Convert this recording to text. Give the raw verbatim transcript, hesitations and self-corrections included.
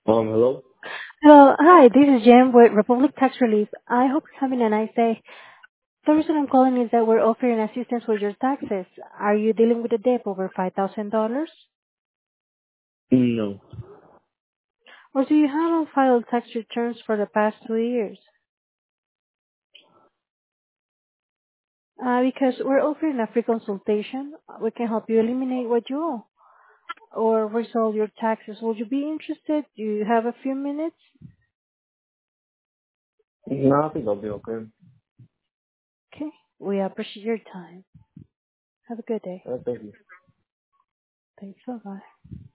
Um, hello? Hello. Hi, this is Jem with Republic Tax Relief. I hope you're having a nice day. The reason I'm calling is that we're offering assistance with your taxes. Are you dealing with a debt over five thousand dollars? No. Or do you have unfiled tax returns for the past two years? Uh, because we're offering a free consultation. We can help you eliminate what you owe or resolve your taxes. Would you be interested? Do you have a few minutes? No, I think I'll be okay. Okay. We appreciate your time. Have a good day. Uh, thank you. Thanks. Bye-bye.